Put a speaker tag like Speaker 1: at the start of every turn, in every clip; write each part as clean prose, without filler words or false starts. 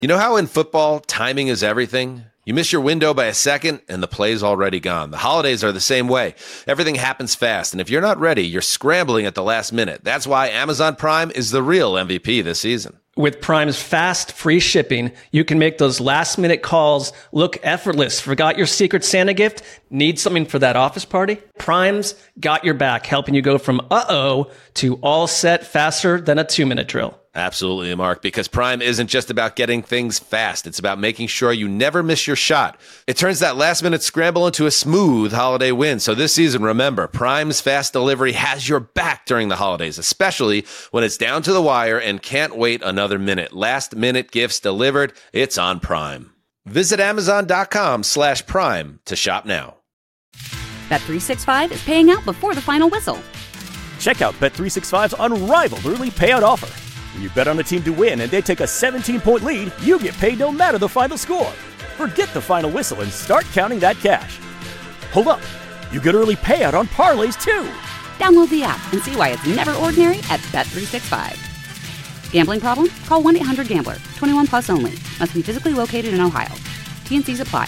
Speaker 1: You know how in football, timing is everything? You miss your window by a second, and the play's already gone. The holidays are the same way. Everything happens fast, and if you're not ready, you're scrambling at the last minute. That's why Amazon Prime is the real MVP this season.
Speaker 2: With Prime's fast, free shipping, you can make those last-minute calls look effortless. Forgot your Secret Santa gift? Need something for that office party? Prime's got your back, helping you go from uh-oh to all set faster than a 2-minute drill.
Speaker 1: Absolutely, Mark, because Prime isn't just about getting things fast. It's about making sure you never miss your shot. It turns that last-minute scramble into a smooth holiday win. So this season, remember, Prime's fast delivery has your back during the holidays, especially when it's down to the wire and can't wait another minute. Last-minute gifts delivered. It's on Prime. Visit Amazon.com/Prime to shop now.
Speaker 3: Bet365 is paying out before the final whistle.
Speaker 4: Check out Bet365's unrivaled early payout offer. When you bet on a team to win and they take a 17-point lead, you get paid no matter the final score. Forget the final whistle and start counting that cash. Hold up. You get early payout on parlays, too.
Speaker 3: Download the app and see why it's never ordinary at Bet365. Gambling problem? Call 1-800-GAMBLER. 21 plus only. Must be physically located in Ohio. T&Cs apply.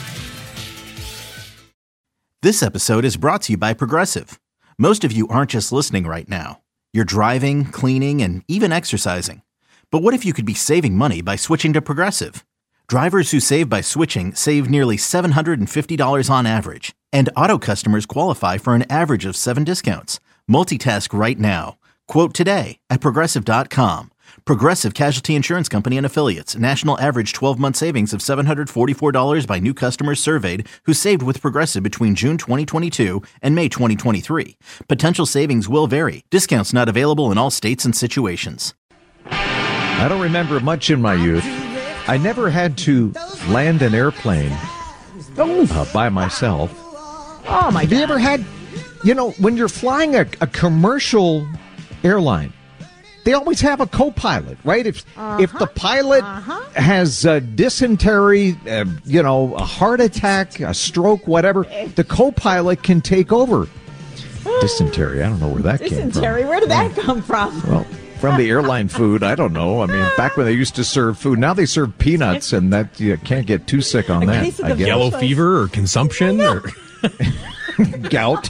Speaker 5: This episode is brought to you by Progressive. Most of you aren't just listening right now. You're driving, cleaning, and even exercising. But what if you could be saving money by switching to Progressive? Drivers who save by switching save nearly $750 on average. And auto customers qualify for an average of 7 discounts. Multitask right now. Quote today at Progressive.com. Progressive Casualty Insurance Company and Affiliates. National average 12-month savings of $744 by new customers surveyed who saved with Progressive between June 2022 and May 2023. Potential savings will vary. Discounts not available in all states and situations.
Speaker 6: I don't remember much in my youth. I never had to land an airplane by myself.
Speaker 7: Oh, my God.
Speaker 6: Have you ever had, when you're flying a commercial airline, they always have a co-pilot, right? If the pilot has dysentery, a heart attack, a stroke, whatever, the co-pilot can take over. Dysentery, I don't know where that came from.
Speaker 7: Dysentery, where did that come from?
Speaker 6: Well, from the airline food, I don't know. I mean, back when they used to serve food, now they serve peanuts, and that you can't get too sick on that. I guess.
Speaker 8: Yellow fever or consumption or
Speaker 6: gout.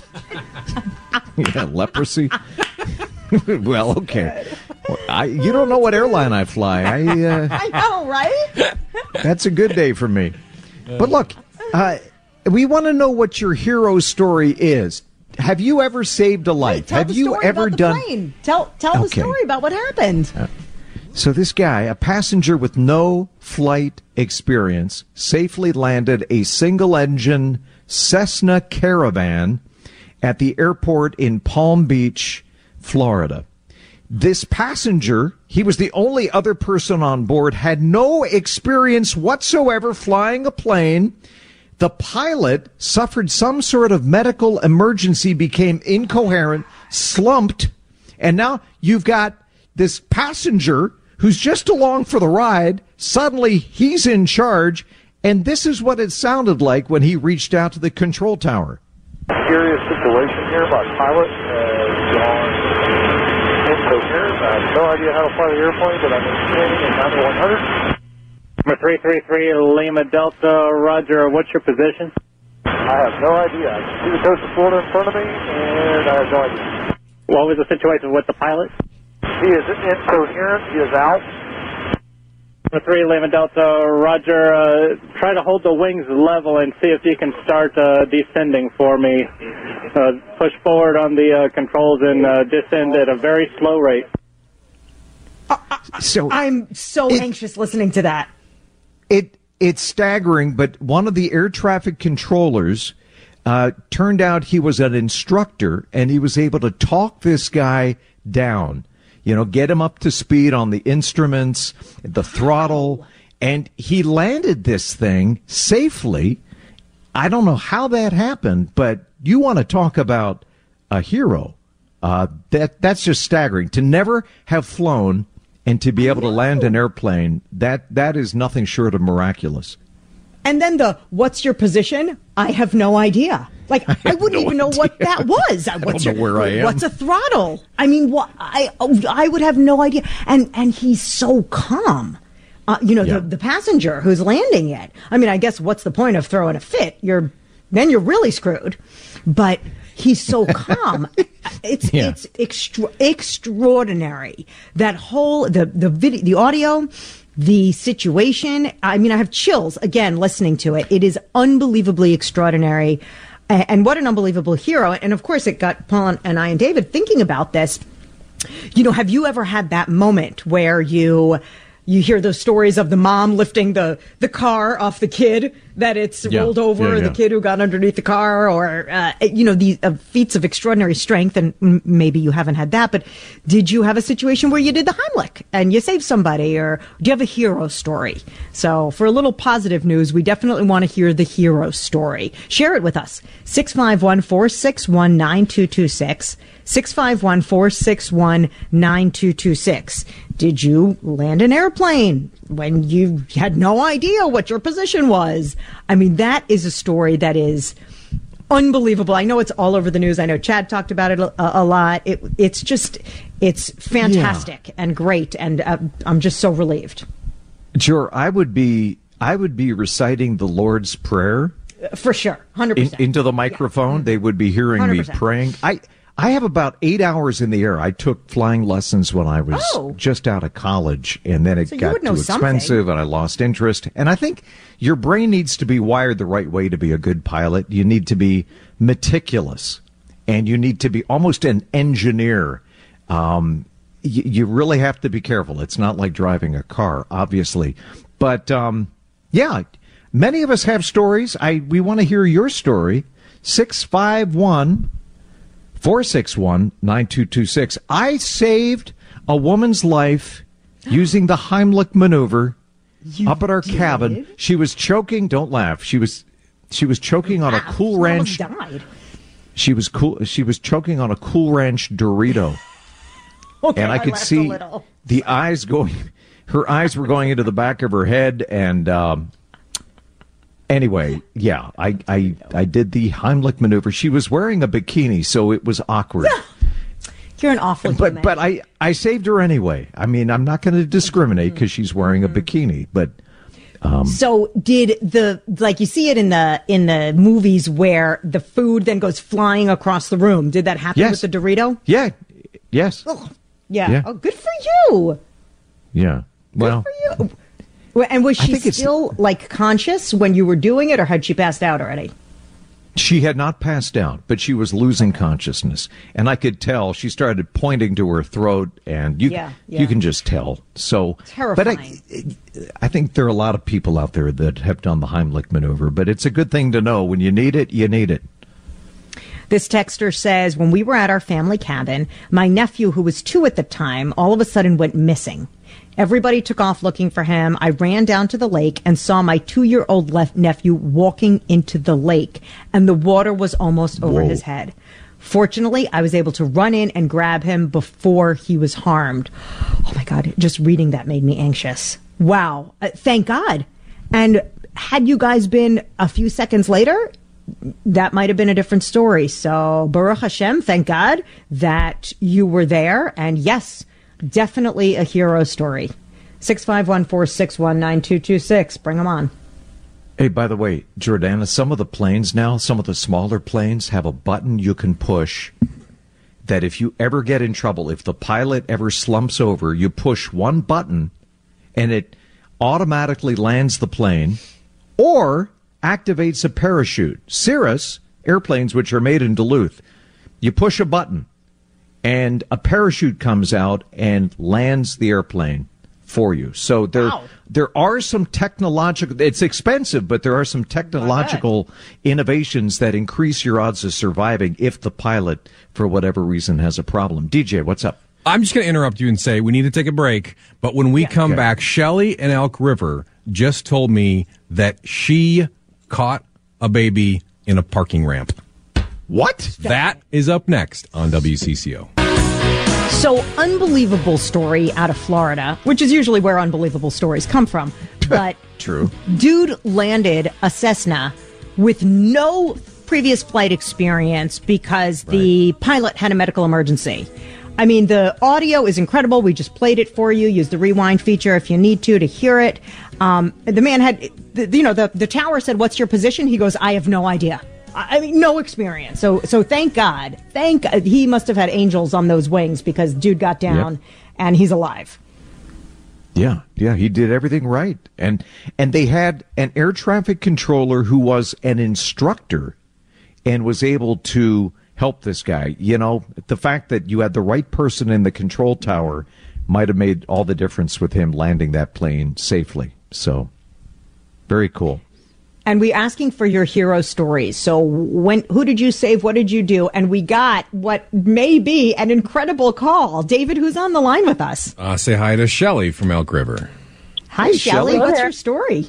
Speaker 6: Yeah, leprosy. Well, okay. You don't know what airline I fly.
Speaker 7: I know, right?
Speaker 6: That's a good day for me. But look, we want to know what your hero story is. Have you ever saved a life?
Speaker 7: Tell
Speaker 6: Have
Speaker 7: the
Speaker 6: you
Speaker 7: story
Speaker 6: ever
Speaker 7: about the
Speaker 6: done?
Speaker 7: Plane. Tell the story about what happened.
Speaker 6: So this guy, a passenger with no flight experience, safely landed a single-engine Cessna Caravan at the airport in Palm Beach, Florida. This passenger, he was the only other person on board, had no experience whatsoever flying a plane. The pilot suffered some sort of medical emergency, became incoherent, slumped, and now you've got this passenger who's just along for the ride. Suddenly, he's in charge, and this is what it sounded like when he reached out to the control tower.
Speaker 9: Serious situation here. My pilot has gone incoherent. I have no idea how to fly the airplane, but I'm maintaining in 9100.
Speaker 10: Number 333 Lima Delta, Roger. What's your position?
Speaker 9: I have no idea. I can see the coast of Florida in front of me, and I have no idea.
Speaker 10: What was the situation with the pilot?
Speaker 9: He is incoherent. He is out.
Speaker 10: Number 3 Lima Delta, Roger. Try to hold the wings level and see if you can start descending for me. Push forward on the controls and descend at a very slow rate.
Speaker 7: I'm so anxious listening to that.
Speaker 6: It's staggering, but one of the air traffic controllers turned out he was an instructor, and he was able to talk this guy down, get him up to speed on the instruments, the throttle, and he landed this thing safely. I don't know how that happened, but you want to talk about a hero. That's just staggering. To never have flown and to be able to land an airplane, that is nothing short of miraculous.
Speaker 7: And then what's your position? I have no idea. Like, I wouldn't even know what that was.
Speaker 6: I don't know where I am.
Speaker 7: What's a throttle? I mean, I would have no idea. And he's so calm. the passenger who's landing it. I mean, I guess what's the point of throwing a fit? Then you're really screwed. But he's so calm. It's extraordinary. That whole the video, the audio, the situation. I mean, I have chills again listening to it. It is unbelievably extraordinary. And what an unbelievable hero. And of course, it got Paul and I and David thinking about this. Have you ever had that moment where you hear those stories of the mom lifting the car off the kid, that it's rolled over, the kid who got underneath the car, or, these feats of extraordinary strength. And maybe you haven't had that, but did you have a situation where you did the Heimlich and you saved somebody, or do you have a hero story? So for a little positive news, we definitely want to hear the hero story. Share it with us. 651-461-9226. 651-461-9226. Did you land an airplane when you had no idea what your position was? I mean, that is a story that is unbelievable. I know it's all over the news. I know Chad talked about it a lot. It's fantastic and great, and I'm just so relieved.
Speaker 6: Sure, I would be reciting the Lord's Prayer
Speaker 7: for sure, 100%
Speaker 6: into the microphone. Yeah. They would be hearing 100%. Me praying. I have about 8 hours in the air. I took flying lessons when I was just out of college, and then it got too expensive, and I lost interest. And I think your brain needs to be wired the right way to be a good pilot. You need to be meticulous, and you need to be almost an engineer. You really have to be careful. It's not like driving a car, obviously. But, many of us have stories. We want to hear your story. 651-461-9226. I saved a woman's life using the Heimlich maneuver up at our cabin. She was choking. Don't laugh. She was choking on a Cool Ranch. Died. She was choking on a Cool Ranch Dorito. Okay, and I could see the eyes going. Her eyes were going into the back of her head, and anyway, I did the Heimlich maneuver. She was wearing a bikini, so it was awkward.
Speaker 7: You're an awful human.
Speaker 6: But I saved her anyway. I mean, I'm not going to discriminate because she's wearing a bikini. But
Speaker 7: so did you see it in the movies where the food then goes flying across the room? Did that happen with the Dorito?
Speaker 6: Yeah. Yes.
Speaker 7: Oh, yeah. Oh, good for you.
Speaker 6: Yeah. Well.
Speaker 7: Good for you. And was she still conscious when you were doing it, or had she passed out already?
Speaker 6: She had not passed out, but she was losing consciousness, and I could tell. She started pointing to her throat, and you can just tell. So
Speaker 7: terrifying.
Speaker 6: But I think there are a lot of people out there that have done the Heimlich maneuver, but it's a good thing to know. When you need it, you need it.
Speaker 7: This texter says, when we were at our family cabin, my nephew, who was 2 at the time, all of a sudden went missing. Everybody took off looking for him. I ran down to the lake and saw my 2-year-old nephew walking into the lake, and the water was almost over his head. Fortunately, I was able to run in and grab him before he was harmed. Oh, my God. Just reading that made me anxious. Wow. Thank God. And had you guys been a few seconds later, that might have been a different story. So, Baruch Hashem, thank God that you were there. And yes, definitely a hero story. 651-461-9226. Bring them on.
Speaker 6: Hey, by the way, Jordana, some of the planes now, some of the smaller planes have a button you can push that if you ever get in trouble, if the pilot ever slumps over, you push one button and it automatically lands the plane or activates a parachute. Cirrus airplanes, which are made in Duluth, you push a button and a parachute comes out and lands the airplane for you. So there are some technological, it's expensive, but there are some technological innovations that increase your odds of surviving if the pilot, for whatever reason, has a problem. DJ, what's up?
Speaker 8: I'm just going to interrupt you and say we need to take a break. But when we come back, Shelley in Elk River just told me that she caught a baby in a parking ramp.
Speaker 6: What?
Speaker 8: That is up next on WCCO.
Speaker 7: So, unbelievable story out of Florida, which is usually where unbelievable stories come from. But
Speaker 6: true.
Speaker 7: Dude landed a Cessna with no previous flight experience because the pilot had a medical emergency. I mean, the audio is incredible. We just played it for you. Use the rewind feature if you need to hear it. The man had, the tower said, "What's your position?" He goes, "I have no idea. I mean, no experience." So thank God. He must have had angels on those wings, because dude got down and he's alive.
Speaker 6: Yeah, he did everything right. And they had an air traffic controller who was an instructor and was able to help this guy. You know, the fact that you had the right person in the control tower might have made all the difference with him landing that plane safely. So, very cool.
Speaker 7: And we're asking for your hero stories. So who did you save? What did you do? And we got what may be an incredible call. David, who's on the line with us?
Speaker 8: Say hi to Shelley from Elk River.
Speaker 7: Hi, Shelley. What's your story?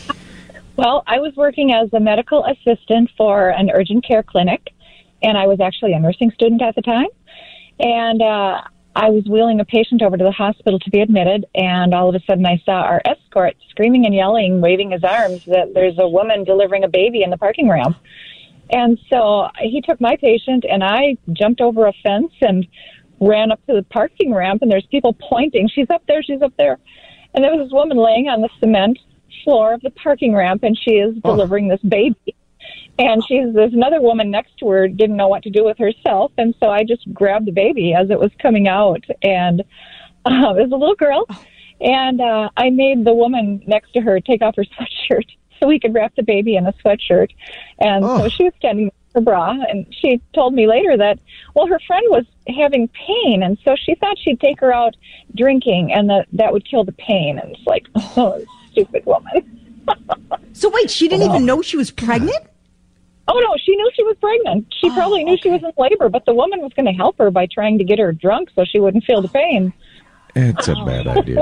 Speaker 11: Well, I was working as a medical assistant for an urgent care clinic, and I was actually a nursing student at the time. And I was wheeling a patient over to the hospital to be admitted, and all of a sudden I saw our escort screaming and yelling, waving his arms, that there's a woman delivering a baby in the parking ramp. And so he took my patient, and I jumped over a fence and ran up to the parking ramp, and there's people pointing, "She's up there, she's up there." And there was this woman laying on the cement floor of the parking ramp, and she is delivering this baby. And there's another woman next to her, didn't know what to do with herself. And so I just grabbed the baby as it was coming out. And it was a little girl. And I made the woman next to her take off her sweatshirt so we could wrap the baby in a sweatshirt. And so she was standing with her bra. And she told me later that, well, her friend was having pain. And so she thought she'd take her out drinking, and that would kill the pain. And it's like, oh, stupid woman.
Speaker 7: So wait, she didn't even know she was pregnant?
Speaker 11: Oh, no, she knew she was pregnant. She probably knew she was in labor, but the woman was going to help her by trying to get her drunk so she wouldn't feel the pain.
Speaker 6: It's a bad idea.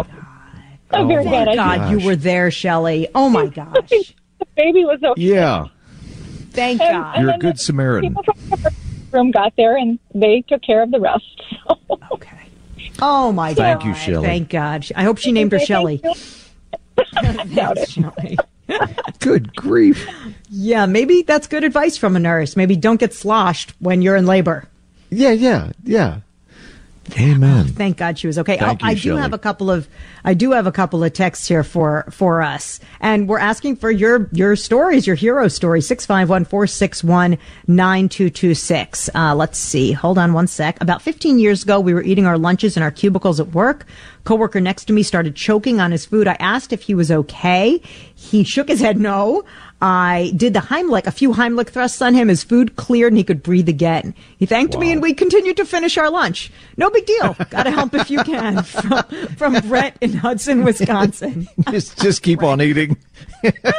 Speaker 11: A very bad idea.
Speaker 7: God, you were there, Shelley. Oh, my gosh.
Speaker 11: The baby was okay.
Speaker 6: Yeah.
Speaker 7: Thank God.
Speaker 6: You're a good Samaritan.
Speaker 11: People from the room got there, and they took care of the rest.
Speaker 7: Okay. Oh, my God.
Speaker 6: Thank you, Shelley.
Speaker 7: Thank God. I hope she named her Shelley.
Speaker 11: Thanks,
Speaker 7: Shelley.
Speaker 6: Good grief.
Speaker 7: Yeah, maybe that's good advice from a nurse. Maybe don't get sloshed when you're in labor.
Speaker 6: Yeah. Amen.
Speaker 7: Thank God she was okay.
Speaker 6: Thank you,
Speaker 7: I do
Speaker 6: Shelley.
Speaker 7: have a couple of texts here for us, and we're asking for your stories, your hero stories. 651-461-9226. Let's see. Hold on one sec. About 15 years ago, we were eating our lunches in our cubicles at work. Coworker next to me started choking on his food. I asked if he was okay. He shook his head no. I did the Heimlich, a few Heimlich thrusts on him. His food cleared and he could breathe again. He thanked me and we continued to finish our lunch. No big deal. Gotta help if you can. From Brett in Hudson, Wisconsin.
Speaker 6: just keep on eating. That's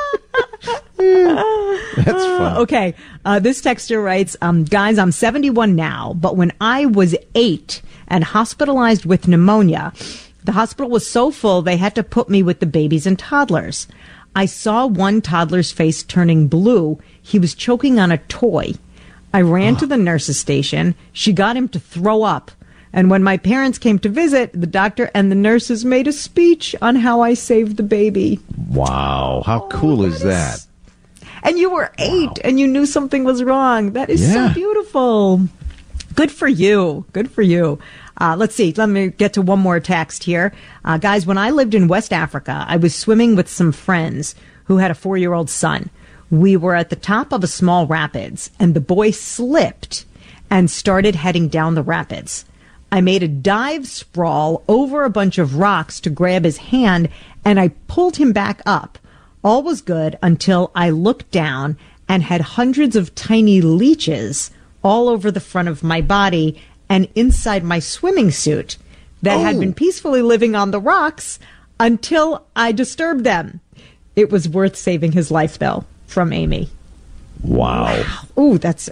Speaker 6: fun.
Speaker 7: Okay. This texter writes, guys, I'm 71 now, but when I was 8 and hospitalized with pneumonia, the hospital was so full they had to put me with the babies and toddlers. I saw one toddler's face turning blue. He was choking on a toy. I ran to the nurse's station. She got him to throw up. And when my parents came to visit, the doctor and the nurses made a speech on how I saved the baby.
Speaker 6: Wow. How cool is that?
Speaker 7: And you were 8 and you knew something was wrong. That is so beautiful. Good for you. Good for you. Let's see. Let me get to one more text here. Guys, when I lived in West Africa, I was swimming with some friends who had a 4-year-old son. We were at the top of a small rapids, and the boy slipped and started heading down the rapids. I made a dive sprawl over a bunch of rocks to grab his hand, and I pulled him back up. All was good until I looked down and had hundreds of tiny leeches all over the front of my body and inside my swimming suit that had been peacefully living on the rocks until I disturbed them. It was worth saving his life, though. From Amy.
Speaker 6: Wow.
Speaker 7: Amy. That's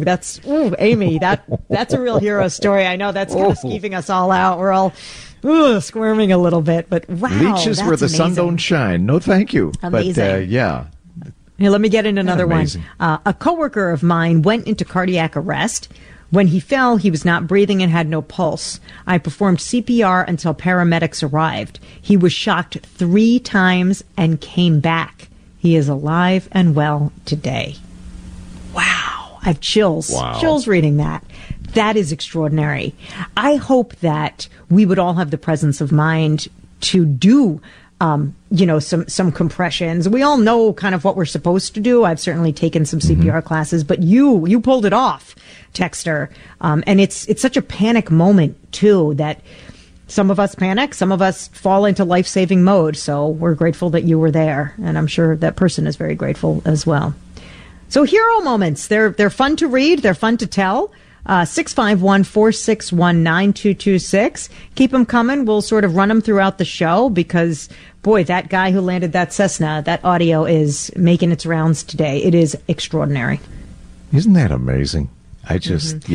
Speaker 7: a real hero story. I know that's kind of skeeving us all out. We're all squirming a little bit, but wow.
Speaker 6: Leeches where the sun don't shine. No, thank you.
Speaker 7: Amazing.
Speaker 6: But, yeah.
Speaker 7: Here, let me get in another one. A coworker of mine went into cardiac arrest. When he fell, he was not breathing and had no pulse. I performed CPR until paramedics arrived. He was shocked 3 times and came back. He is alive and well today. Wow. I have chills.
Speaker 6: Wow.
Speaker 7: Chills reading that. That is extraordinary. I hope that we would all have the presence of mind to do some compressions. We all know kind of what we're supposed to do. I've certainly taken some CPR classes, but you pulled it off, Texter. And it's such a panic moment too, that some of us panic, some of us fall into life-saving mode. So we're grateful that you were there. And I'm sure that person is very grateful as well. So hero moments, they're fun to read. They're fun to tell. 651-461-9226. Keep them coming. We'll sort of run them throughout the show because, boy, that guy who landed that Cessna, that audio is making its rounds today. It is extraordinary.
Speaker 6: Isn't that amazing? I just,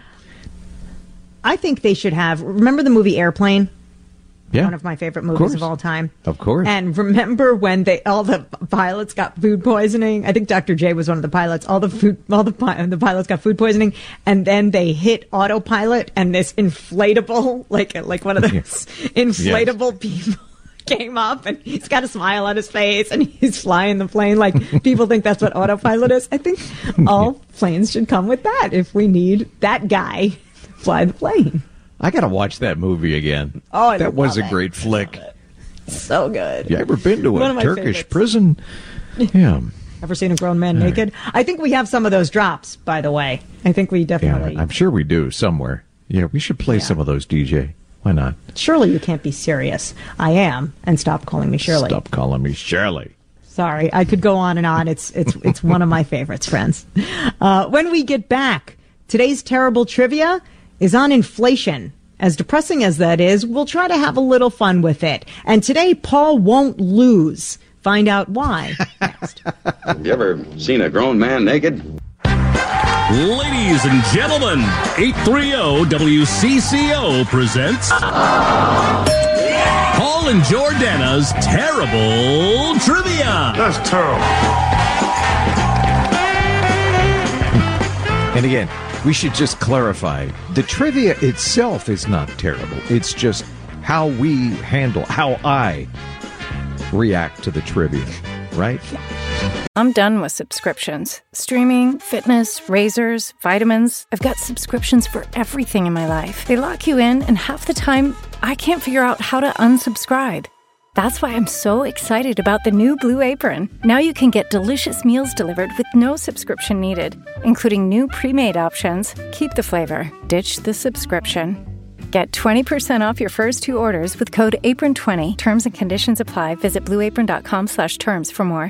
Speaker 7: I think they should have, remember the movie Airplane?
Speaker 6: Yeah.
Speaker 7: One of my favorite movies of all time.
Speaker 6: Of course.
Speaker 7: And remember when all the pilots got food poisoning? I think Dr. J was one of the pilots. The pilots got food poisoning, and then they hit autopilot, and this inflatable, like one of those inflatable people came up, and he's got a smile on his face, and he's flying the plane. Like, people think that's what autopilot is. I think all planes should come with that if we need that guy to fly the plane.
Speaker 6: I got to watch that movie again.
Speaker 7: Oh,
Speaker 6: that was a great flick.
Speaker 7: So good.
Speaker 6: You ever been to a Turkish
Speaker 7: favorites.
Speaker 6: Prison? Yeah.
Speaker 7: Ever seen a grown man naked? I think we have some of those drops, by the way. I think we definitely...
Speaker 6: Yeah, I'm sure we do somewhere. Yeah, we should play some of those, DJ. Why not?
Speaker 7: Surely you can't be serious. I am, and stop calling me Shirley.
Speaker 6: Stop calling me Shirley.
Speaker 7: Sorry, I could go on and on. It's one of my favorites, friends. When we get back, today's terrible trivia is on inflation. As depressing as that is, we'll try to have a little fun with it. And today, Paul won't lose. Find out why next.
Speaker 12: Have you ever seen a grown man naked?
Speaker 13: Ladies and gentlemen, 830-WCCO presents Paul and Jordana's Terrible Trivia.
Speaker 9: That's terrible.
Speaker 6: And again, we should just clarify, the trivia itself is not terrible. It's just how I react to the trivia, right?
Speaker 14: I'm done with subscriptions. Streaming, fitness, razors, vitamins. I've got subscriptions for everything in my life. They lock you in, and half the time, I can't figure out how to unsubscribe. That's why I'm so excited about the new Blue Apron. Now you can get delicious meals delivered with no subscription needed, including new pre-made options. Keep the flavor, ditch the subscription. Get 20% off your first 2 orders with code APRON20. Terms and conditions apply. Visit blueapron.com/terms for more.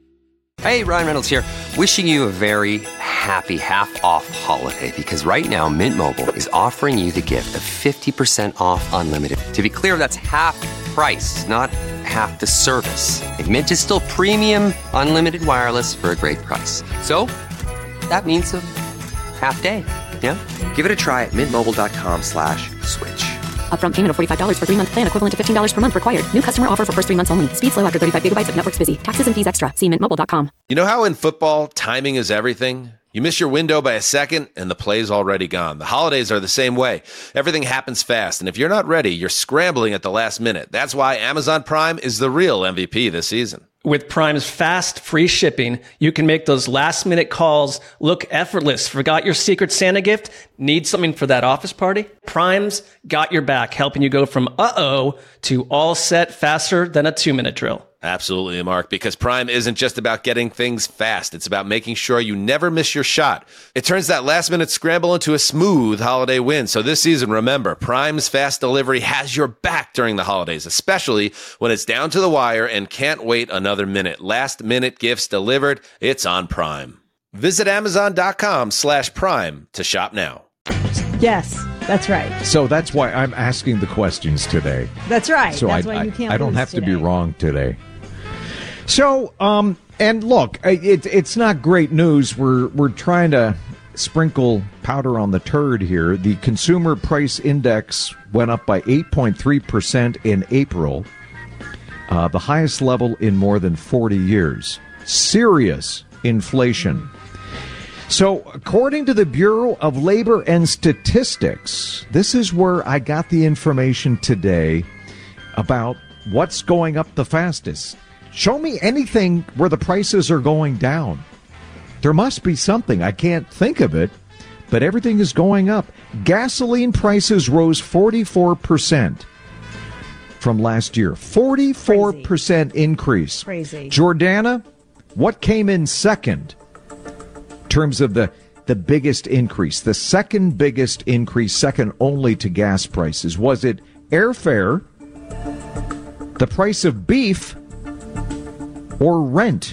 Speaker 15: Hey, Ryan Reynolds here. Wishing you a very happy half-off holiday because right now Mint Mobile is offering you the gift of 50% off unlimited. To be clear, that's half price, not half the service. And Mint is still premium unlimited wireless for a great price. So that means a half day. Yeah? Give it a try at mintmobile.com/switch.
Speaker 3: Upfront payment of $45 for 3-month plan, equivalent to $15 per month required. New customer offer for first 3 months only. Speed slow after 35 gigabytes if network's busy. Taxes and fees extra. See mintmobile.com.
Speaker 1: You know how in football, timing is everything? You miss your window by a second, and the play's already gone. The holidays are the same way. Everything happens fast, and if you're not ready, you're scrambling at the last minute. That's why Amazon Prime is the real MVP this season.
Speaker 2: With Prime's fast, free shipping, you can make those last-minute calls look effortless. Forgot your Secret Santa gift? Need something for that office party? Prime's got your back, helping you go from uh-oh to all set faster than a 2-minute drill.
Speaker 1: Absolutely, Mark, because Prime isn't just about getting things fast. It's about making sure you never miss your shot. It turns that last-minute scramble into a smooth holiday win. So this season, remember, Prime's fast delivery has your back during the holidays, especially when it's down to the wire and can't wait another minute. Last-minute gifts delivered, it's on Prime. Visit Amazon.com/Prime to shop now.
Speaker 7: Yes, that's right.
Speaker 6: So that's why I'm asking the questions today.
Speaker 7: That's right.
Speaker 6: So
Speaker 7: that's why you can't
Speaker 6: I don't
Speaker 7: lose
Speaker 6: have
Speaker 7: today.
Speaker 6: to be wrong today. So, and look, it's not great news. We're trying to sprinkle powder on the turd here. The Consumer Price Index went up by 8.3% in April, the highest level in more than 40 years. Serious inflation. So, according to the Bureau of Labor and Statistics, this is where I got the information today about what's going up the fastest. Show me anything where the prices are going down. There must be something. I can't think of it. but everything is going up. Gasoline prices rose 44% from last year. 44% increase.
Speaker 7: Crazy.
Speaker 6: Jordana, what came in second in terms of the biggest increase? The second biggest increase, second only to gas prices. Was it airfare, the price of beef, or rent?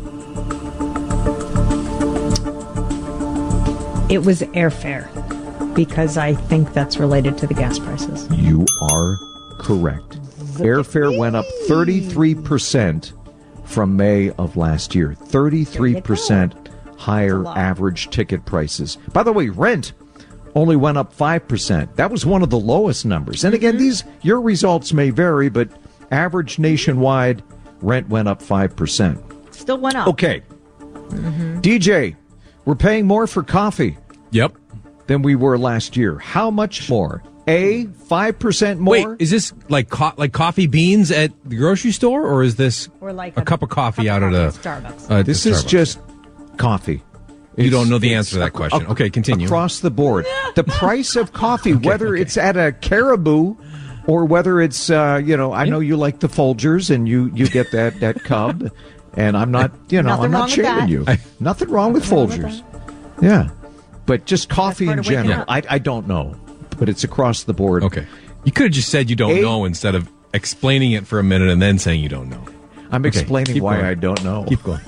Speaker 7: It was airfare, because I think that's related to the gas prices.
Speaker 6: You are correct. Airfare went up 33% from May of last year. 33% higher average ticket prices. By the way, rent only went up 5%. That was one of the lowest numbers. And again, your results may vary, but average nationwide rent went up 5%.
Speaker 7: Still went up.
Speaker 6: Okay. DJ, we're paying more for coffee.
Speaker 8: Yep.
Speaker 6: Than we were last year. How much more? 5% more?
Speaker 8: Wait, is this like coffee beans at the grocery store, or is this
Speaker 7: or like
Speaker 8: a cup of coffee out at a
Speaker 7: Starbucks?
Speaker 6: This is just coffee.
Speaker 8: You don't know the answer to that question. Okay, continue.
Speaker 6: Across the board. The price of coffee, whether it's at a Caribou or whether it's, I know you like the Folgers and you get that Cub, and I'm not, I'm not shaming you. Nothing wrong with Folgers. Yeah. But just coffee in general. I don't know. But it's across the board.
Speaker 8: Okay. You could have just said you don't know instead of explaining it for a minute and then saying you don't know.
Speaker 6: I'm explaining why I don't know.
Speaker 8: Keep going.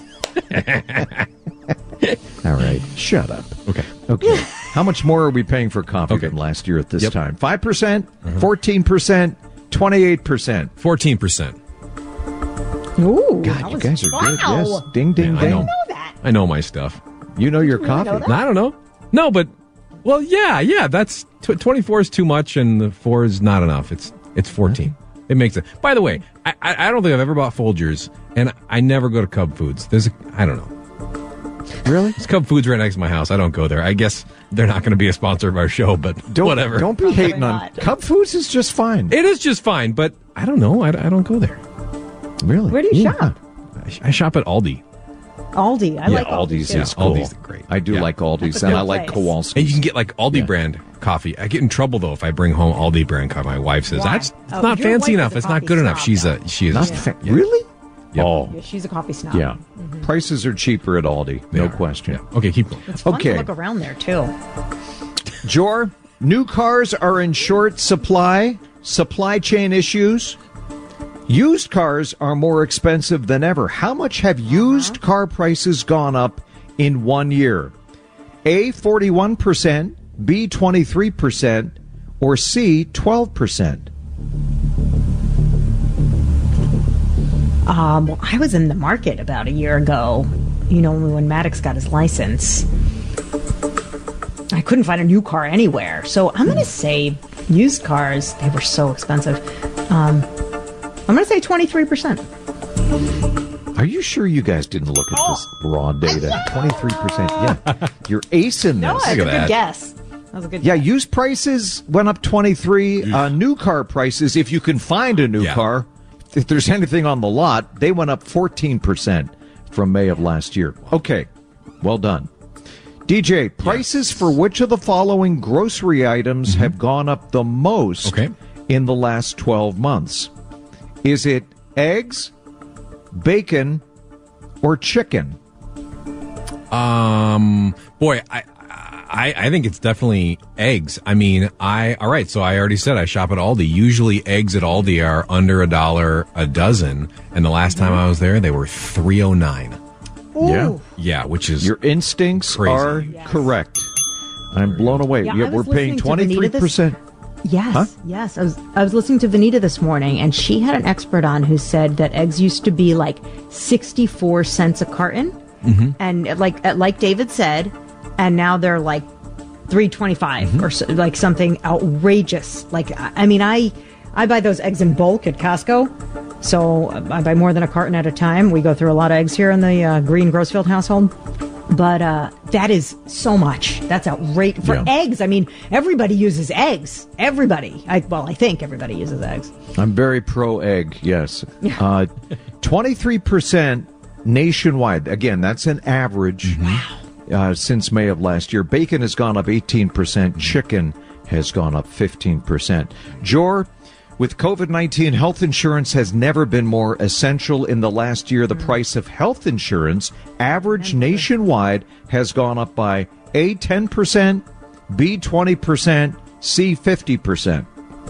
Speaker 6: All right. Shut up.
Speaker 8: Okay.
Speaker 6: How much more are we paying for coffee than last year at this time? 5%, 14%, 28%.
Speaker 8: 14%.
Speaker 7: Ooh.
Speaker 6: God, you guys are good. Yes. Ding, ding, ding.
Speaker 7: I know that.
Speaker 8: I know my stuff.
Speaker 6: You know your coffee.
Speaker 8: I don't know. No, but, well, yeah, that's 24 is too much and the 4 is not enough. It's 14. It makes it. By the way, I don't think I've ever bought Folgers, and I never go to Cub Foods. I don't know.
Speaker 6: Really?
Speaker 8: It's Cub Foods right next to my house. I don't go there. I guess they're not going to be a sponsor of our show, but whatever.
Speaker 6: Don't be hating on Cub Foods. Is just fine.
Speaker 8: It is just fine, but I don't know. I don't go there.
Speaker 6: Really?
Speaker 7: Where do you shop?
Speaker 8: I shop at Aldi.
Speaker 7: Aldi. I like
Speaker 6: Aldi's
Speaker 7: Aldi.
Speaker 6: Is cool.
Speaker 8: Aldi's great.
Speaker 6: I do like Aldi's, and I like Kowalski's.
Speaker 8: And you can get like Aldi brand coffee. I get in trouble though if I bring home Aldi brand coffee. My wife says that's not fancy enough. It's not good enough. She is
Speaker 6: really?
Speaker 8: Yep.
Speaker 6: Oh,
Speaker 7: yeah, she's a coffee snob.
Speaker 6: Yeah, prices are cheaper at Aldi. No question.
Speaker 8: Yeah. Okay, keep going.
Speaker 7: It's fun to look around there too.
Speaker 6: Jor, new cars are in short supply. Supply chain issues. Used cars are more expensive than ever. How much have used car prices gone up in 1 year? A, 41%, B, 23%, or C, 12%?
Speaker 7: Well, I was in the market about a year ago, when Maddox got his license. I couldn't find a new car anywhere. So I'm going to say used cars, they were so expensive. I'm going to say 23%.
Speaker 6: Are you sure you guys didn't look at this raw data? 23%. Yeah. You're acing this.
Speaker 7: No, that's a good guess. That was a good guess.
Speaker 6: Used prices went up 23. New car prices, if you can find a new car, if there's anything on the lot, they went up 14% from May of last year. Okay. Well done. DJ, prices for which of the following grocery items have gone up the most in the last 12 months? Is it eggs, bacon, or chicken?
Speaker 8: Boy, I think it's definitely eggs. I mean, all right, so I already said I shop at Aldi. Usually eggs at Aldi are under $1 a dozen, and the last time I was there, they were $3.09. Yeah, which is
Speaker 6: your instincts
Speaker 8: crazy.
Speaker 6: Are correct. I'm blown away. We're paying 23%.
Speaker 7: Yes, yes. I was listening to Vanita this morning, and she had an expert on who said that eggs used to be like 64 cents a carton, and like David said, and now they're like $3.25 or so, like something outrageous. Like, I mean, I buy those eggs in bulk at Costco, so I buy more than a carton at a time. We go through a lot of eggs here in the Green Grossfield household. But that is so much. That's outrageous. For eggs, I mean, everybody uses eggs. Everybody. I think everybody uses eggs.
Speaker 6: I'm very pro-egg, yes. 23% nationwide. Again, that's an average. Wow. since May of last year. Bacon has gone up 18%. Chicken has gone up 15%. Jor, with COVID-19, health insurance has never been more essential. In the last year, the price of health insurance, average nationwide, has gone up by A, 10%, B, 20%, C, 50%.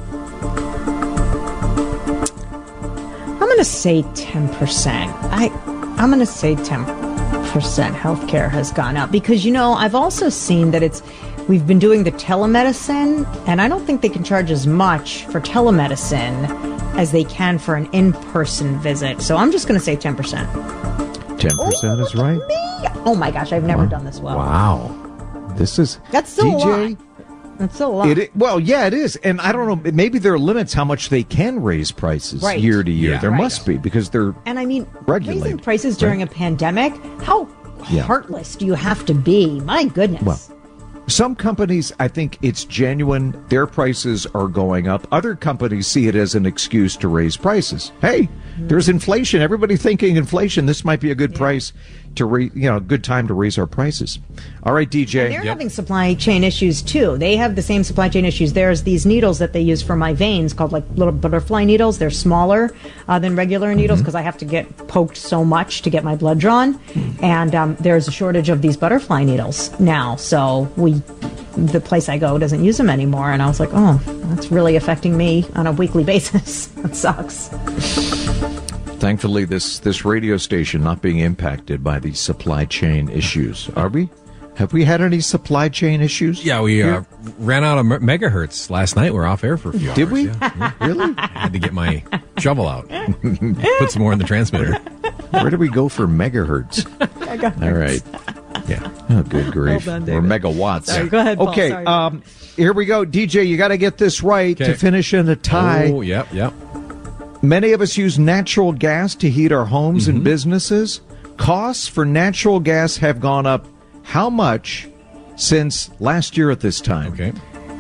Speaker 7: I'm going to say 10%. I'm going to say 10%. Healthcare has gone up because, I've also seen that we've been doing the telemedicine, and I don't think they can charge as much for telemedicine as they can for an in-person visit. So I'm just going to say 10%.
Speaker 6: 10% is right.
Speaker 7: Me? Oh my gosh, I've never done this well.
Speaker 6: Wow.
Speaker 7: That's still a lot. That's still a lot.
Speaker 6: It is. And I don't know, maybe there are limits how much they can raise prices year to year. There must be, because they're regulated.
Speaker 7: Raising prices during a pandemic, how heartless do you have to be? My goodness.
Speaker 6: Well, some companies, I think it's genuine. Their prices are going up. Other companies see it as an excuse to raise prices. Hey, there's inflation. Everybody thinking inflation. This might be a good price to good time to raise our prices. All right, DJ.
Speaker 7: And they're having supply chain issues too. They have the same supply chain issues. There's these needles that they use for my veins called like little butterfly needles. They're smaller than regular needles because I have to get poked so much to get my blood drawn. And there's a shortage of these butterfly needles now. So the place I go doesn't use them anymore. And I was like, oh, that's really affecting me on a weekly basis. That sucks.
Speaker 6: Thankfully, this radio station not being impacted by these supply chain issues. Are we? Have we had any supply chain issues?
Speaker 8: Yeah, we ran out of megahertz last night. We're off air for a few hours.
Speaker 6: Did we?
Speaker 8: Yeah.
Speaker 6: Really?
Speaker 8: I had to get my shovel out. Put some more in the transmitter.
Speaker 6: Where do we go for megahertz? All right. Yeah. Oh, good grief.
Speaker 7: Well done,
Speaker 6: or megawatts.
Speaker 7: Sorry, go ahead, Paul.
Speaker 6: Okay,
Speaker 7: Sorry.
Speaker 6: Here we go. DJ, you got to get this right to finish in a tie.
Speaker 8: Oh, yep.
Speaker 6: Many of us use natural gas to heat our homes and businesses. Costs for natural gas have gone up how much since last year at this time?
Speaker 8: Okay.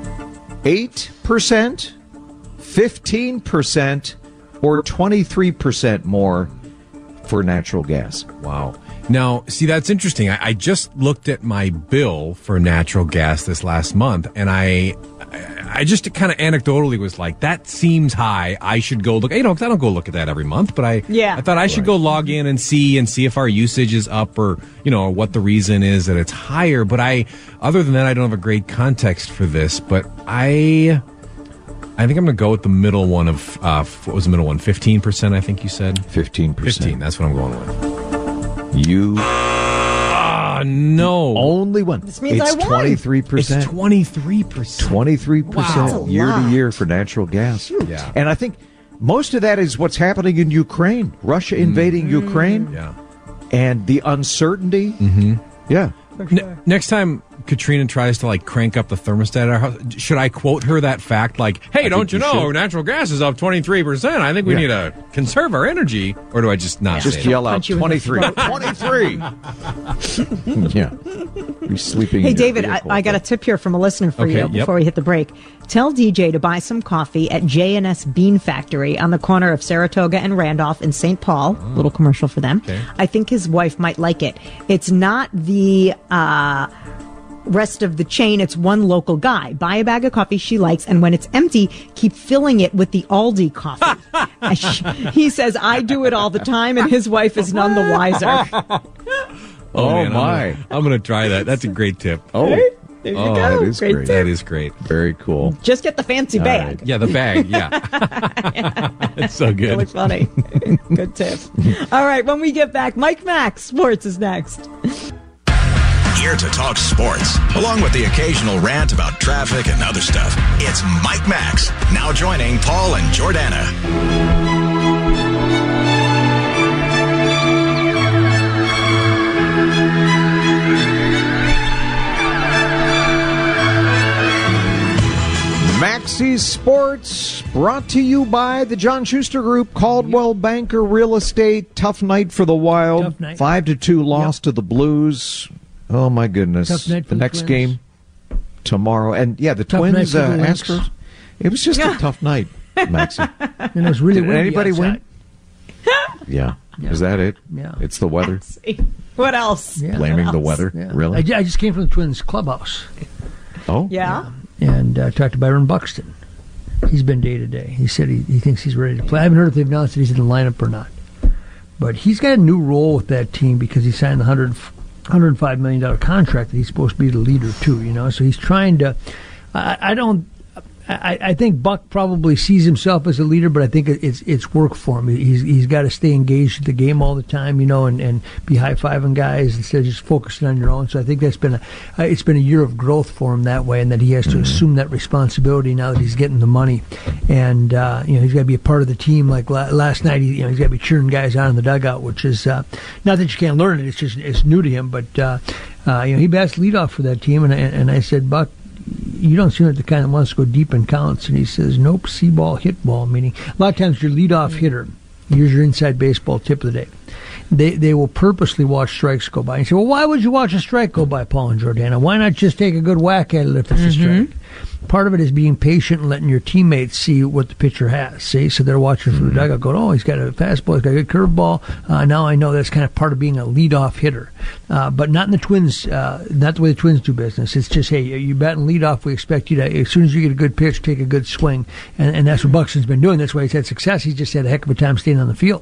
Speaker 6: 8%, 15%, or 23% more for natural gas.
Speaker 8: Wow. Now, see, that's interesting. I just looked at my bill for natural gas this last month, and I just kind of anecdotally was like, that seems high. I should go look. 'Cause I don't go look at that every month, but I thought I should go log in and see if our usage is up or, or what the reason is that it's higher. But other than that, I don't have a great context for this, but I think I'm going to go with the middle one of, what was the middle one? 15%, I think you said?
Speaker 6: 15%.
Speaker 8: 15, that's what I'm going with.
Speaker 6: You...
Speaker 8: no.
Speaker 6: Only one.
Speaker 7: This means
Speaker 6: it's
Speaker 7: I won.
Speaker 6: 23%.
Speaker 8: It's 23%.
Speaker 6: 23% year to year for natural gas.
Speaker 8: Yeah.
Speaker 6: And I think most of that is what's happening in Ukraine. Russia invading Ukraine.
Speaker 8: Yeah.
Speaker 6: And the uncertainty. Yeah.
Speaker 8: Next time Katrina tries to crank up the thermostat at our house, should I quote her that fact hey, don't you know, natural gas is up 23%. I think we need to conserve our energy. Or do I just not
Speaker 6: just
Speaker 8: say
Speaker 6: yell
Speaker 8: that?
Speaker 6: out 23. 23! Yeah. You're sleeping
Speaker 7: Hey,
Speaker 6: in your
Speaker 7: David,
Speaker 6: vehicle.
Speaker 7: I got a tip here from a listener for you before we hit the break. Tell DJ to buy some coffee at J&S Bean Factory on the corner of Saratoga and Randolph in St. Paul. Little commercial for them.
Speaker 8: Okay.
Speaker 7: I think his wife might like it. It's not the rest of the chain. It's one local guy. Buy a bag of coffee she likes, and when it's empty, keep filling it with the Aldi coffee. He says, I do it all the time, and his wife is none the wiser.
Speaker 6: Oh,
Speaker 8: man,
Speaker 6: my.
Speaker 8: I'm going to try that. That's a great tip.
Speaker 6: Oh,
Speaker 7: There you go.
Speaker 6: that is great.
Speaker 8: That is great.
Speaker 6: Very cool.
Speaker 7: Just get the fancy bag.
Speaker 6: right.
Speaker 8: Yeah, the bag. Yeah. It's so good.
Speaker 7: Really funny. Good tip. All right, when we get back, Mike Max, Sports is next.
Speaker 16: Here to talk sports, along with the occasional rant about traffic and other stuff. It's Mike Max, now joining Paul and Jordana.
Speaker 6: Maxie's Sports, brought to you by the John Schuster Group, Caldwell Banker Real Estate. Tough night for the Wild.
Speaker 17: Tough night.
Speaker 6: 5-2 loss to the Blues. Oh, my goodness.
Speaker 17: Tough night for
Speaker 6: the
Speaker 17: the
Speaker 6: next
Speaker 17: Twins.
Speaker 6: game tomorrow. And, the
Speaker 17: Tough
Speaker 6: Twins,
Speaker 17: night for the Lynx.
Speaker 6: Astros. It was just a tough night, Maxie.
Speaker 17: And it was really
Speaker 6: Did
Speaker 17: windy
Speaker 6: anybody
Speaker 17: outside.
Speaker 6: win? Yeah.
Speaker 17: Yeah.
Speaker 6: Is that it?
Speaker 17: Yeah.
Speaker 6: It's the weather?
Speaker 7: What else?
Speaker 17: Yeah.
Speaker 6: Blaming
Speaker 7: What
Speaker 6: the
Speaker 7: else?
Speaker 6: weather?
Speaker 17: Yeah.
Speaker 6: Really?
Speaker 17: I just came from the Twins clubhouse.
Speaker 6: Oh?
Speaker 7: Yeah.
Speaker 17: And talked to Byron Buxton. He's been day to day. He said he thinks he's ready to play. I haven't heard if they've announced that he's in the lineup or not. But he's got a new role with that team because he signed the $105 million contract that he's supposed to be the leader too, you know. So he's trying to. I think Buck probably sees himself as a leader, but I think it's work for him. He's got to stay engaged with the game all the time, you know, and be high-fiving guys instead of just focusing on your own. So I think that's been it's been a year of growth for him that way, and that he has to assume that responsibility now that he's getting the money, and he's got to be a part of the team. Like last night, he's got to be cheering guys on in the dugout, which is not that you can't learn it. It's new to him, but he bats leadoff for that team, and I said, Buck, you don't seem like the kind that wants to go deep in counts. And he says, nope, see ball, hit ball, meaning a lot of times your leadoff hitter, here's your inside baseball tip of the day. They will purposely watch strikes go by. And you say, well, why would you watch a strike go by, Paul and Jordana? Why not just take a good whack at it if it's a strike? Part of it is being patient and letting your teammates see what the pitcher has. See, so they're watching from the dugout going, oh, he's got a fastball, he's got a good curveball. Now I know that's kind of part of being a leadoff hitter. But not in the Twins, not the way the Twins do business. It's just, hey, you batting leadoff, we expect you to, as soon as you get a good pitch, take a good swing. And that's what Buxton's been doing. That's why he's had success. He's just had a heck of a time staying on the field.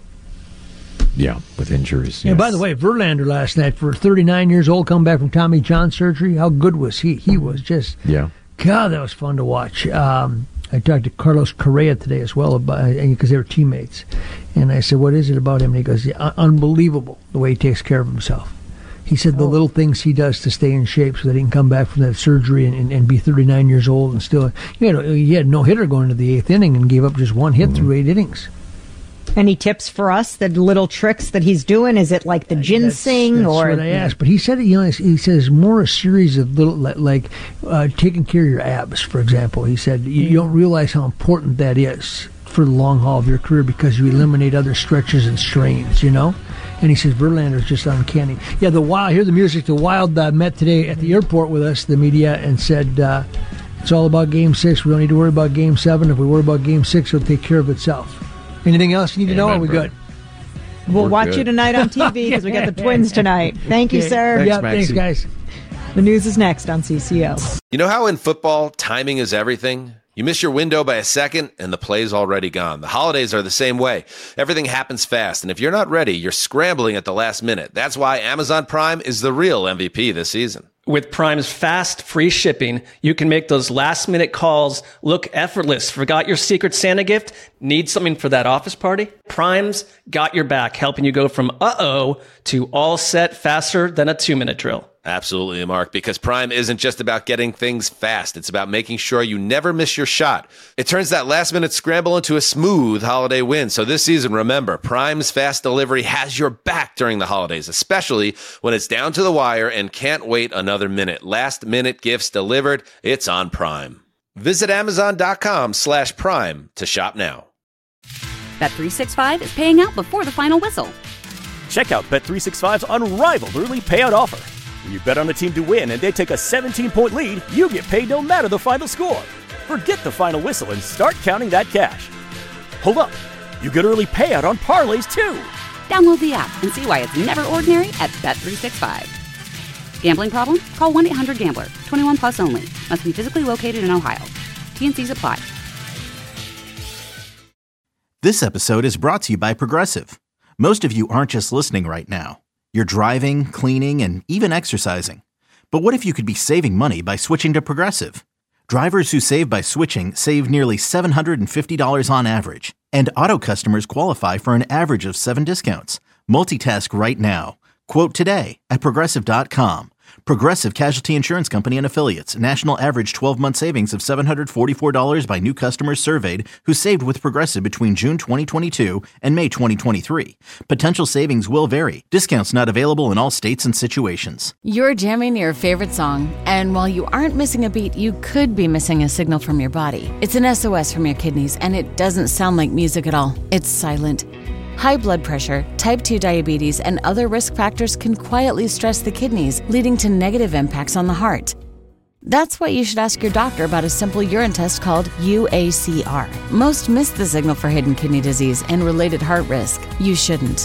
Speaker 6: Yeah, with injuries.
Speaker 17: And by the way, Verlander last night, for 39 years old, come back from Tommy John surgery, how good was he? He was just, God, that was fun to watch. I talked to Carlos Correa today as well, because they were teammates. And I said, what is it about him? And he goes, unbelievable the way he takes care of himself. He said the little things he does to stay in shape so that he can come back from that surgery and be 39 years old and still, he had no hitter going into the 8th inning and gave up just one hit through 8 innings.
Speaker 7: Any tips for us? The little tricks that he's doing? Is it like the ginseng
Speaker 17: that's
Speaker 7: or?
Speaker 17: What I asked, but he said he says more a series of little like taking care of your abs, for example. He said you don't realize how important that is for the long haul of your career because you eliminate other stretches and strains, you know. And he says Verlander's just uncanny. Yeah, I hear the music. The Wild met today at the airport with us, the media, and said it's all about Game 6. We don't need to worry about Game 7. If we worry about Game 6, it'll take care of itself. Anything else you need to know? Are we good?
Speaker 7: We'll watch you tonight on TV because we got the Twins tonight. Thank you, sir.
Speaker 17: Thanks, guys.
Speaker 7: The news is next on CCO.
Speaker 1: You know how in football, timing is everything? You miss your window by a second, and the play's already gone. The holidays are the same way. Everything happens fast, and if you're not ready, you're scrambling at the last minute. That's why Amazon Prime is the real MVP this season.
Speaker 2: With Prime's fast, free shipping, you can make those last-minute calls look effortless. Forgot your Secret Santa gift? Need something for that office party? Prime's got your back, helping you go from uh-oh to all set faster than a 2-minute drill.
Speaker 1: Absolutely, Mark, because Prime isn't just about getting things fast. It's about making sure you never miss your shot. It turns that last-minute scramble into a smooth holiday win. So this season, remember, Prime's fast delivery has your back during the holidays, especially when it's down to the wire and can't wait another minute. Last-minute gifts delivered, it's on Prime. Visit Amazon.com/Prime to shop now.
Speaker 3: Bet365 is paying out before the final whistle.
Speaker 4: Check out Bet365's unrivaled early payout offer. When you bet on a team to win and they take a 17-point lead, you get paid no matter the final score. Forget the final whistle and start counting that cash. Hold up. You get early payout on parlays, too.
Speaker 3: Download the app and see why it's never ordinary at Bet365. Gambling problem? Call 1-800-GAMBLER. 21 plus only. Must be physically located in Ohio. T&Cs apply.
Speaker 5: This episode is brought to you by Progressive. Most of you aren't just listening right now. You're driving, cleaning, and even exercising. But what if you could be saving money by switching to Progressive? Drivers who save by switching save nearly $750 on average. And auto customers qualify for an average of 7 discounts. Multitask right now. Quote today at Progressive.com. Progressive Casualty Insurance Company and Affiliates. National average 12-month savings of $744 by new customers surveyed who saved with Progressive between June 2022 and May 2023. Potential savings will vary. Discounts not available in all states and situations.
Speaker 18: You're jamming your favorite song, and while you aren't missing a beat, you could be missing a signal from your body. It's an SOS from your kidneys, and it doesn't sound like music at all. It's silent. High blood pressure, type 2 diabetes, and other risk factors can quietly stress the kidneys, leading to negative impacts on the heart. That's why you should ask your doctor about a simple urine test called UACR. Most miss the signal for hidden kidney disease and related heart risk. You shouldn't.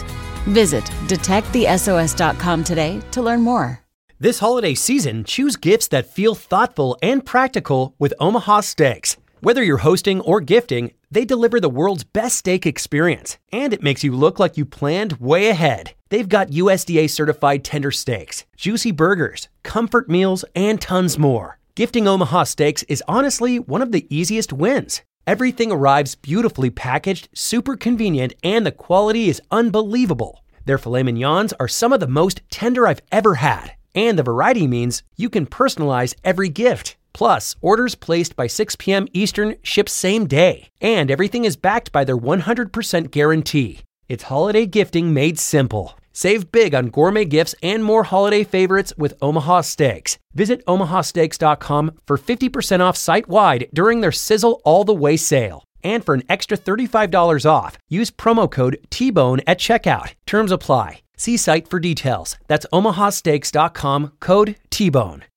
Speaker 18: Visit detectthesos.com today to learn more.
Speaker 19: This holiday season, choose gifts that feel thoughtful and practical with Omaha Steaks. Whether you're hosting or gifting, they deliver the world's best steak experience, and it makes you look like you planned way ahead. They've got USDA certified tender steaks, juicy burgers, comfort meals, and tons more. Gifting Omaha Steaks is honestly one of the easiest wins. Everything arrives beautifully packaged, super convenient, and the quality is unbelievable. Their filet mignons are some of the most tender I've ever had, and the variety means you can personalize every gift. Plus, orders placed by 6 p.m. Eastern ship same day, and everything is backed by their 100% guarantee. It's holiday gifting made simple. Save big on gourmet gifts and more holiday favorites with Omaha Steaks. Visit omahasteaks.com for 50% off site-wide during their Sizzle All the Way sale. And for an extra $35 off, use promo code TBONE at checkout. Terms apply. See site for details. That's omahasteaks.com, code TBONE.